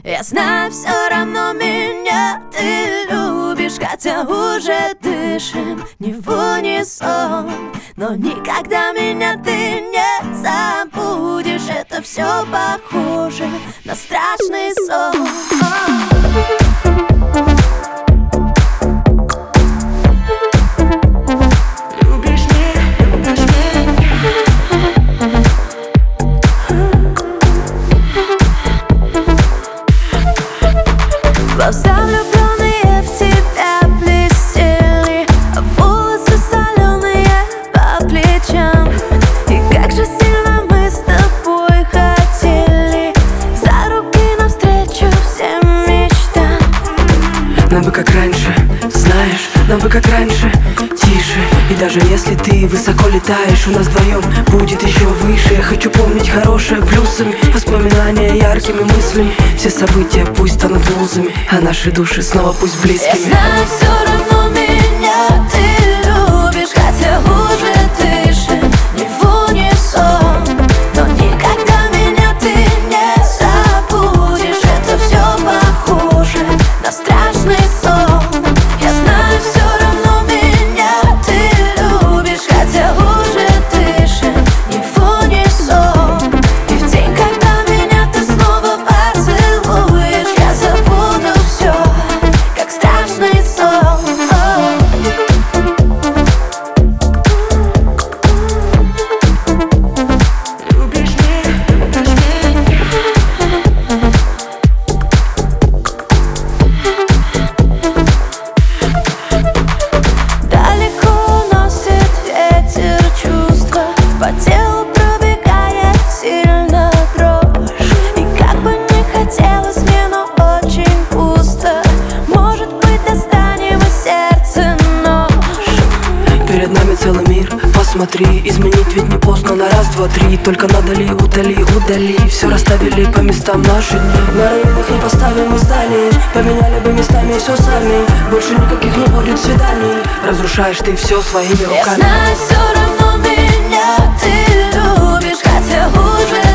Я знаю, все равно меня ты любишь, хотя уже дышим не в унисон. Но никогда меня ты не забудешь. Это все похоже на страшный сон. Глаза влюбленные в тебя блестели, а волосы соленые по плечам. И как же сильно мы с тобой хотели за руки навстречу всем мечтам. Нам бы как раньше, знаешь, нам бы как раньше, тише. И даже если ты высоко летаешь, у нас вдвоем будет еще выше. Я хочу помнить хорошее плюсами, воспоминания яркими мыслями. Все события пусть станут лузами, а наши души снова пусть близкими. Я знаю, все равно меня ты любишь, хотя уже дышим не в унисон. Но никогда меня ты не забудешь. Это все похоже на страшный сон. Я знаю, все равно меня ты любишь, хотя уже дышим не в унисон. И в день, когда меня ты снова поцелуешь, я забуду все, как страшный сон. Любишь меня, Далеко носит ветер чувства, по телу пробегает сильно дрожь. И как бы не хотелось мне, но очень пусто. Может быть, достанем из сердца нож. перед нами целый мир, посмотри. Изменить ведь не поздно, на раз, два, три. Только надо ли удали, удали. Все расставили по местам наши дни. На районах не поставим мы зданий. Поменяли бы местами все сами. Больше никаких не будет свиданий. Разрушаешь ты все своими Я руками. знаю, все равно меня ты любишь, хотя уже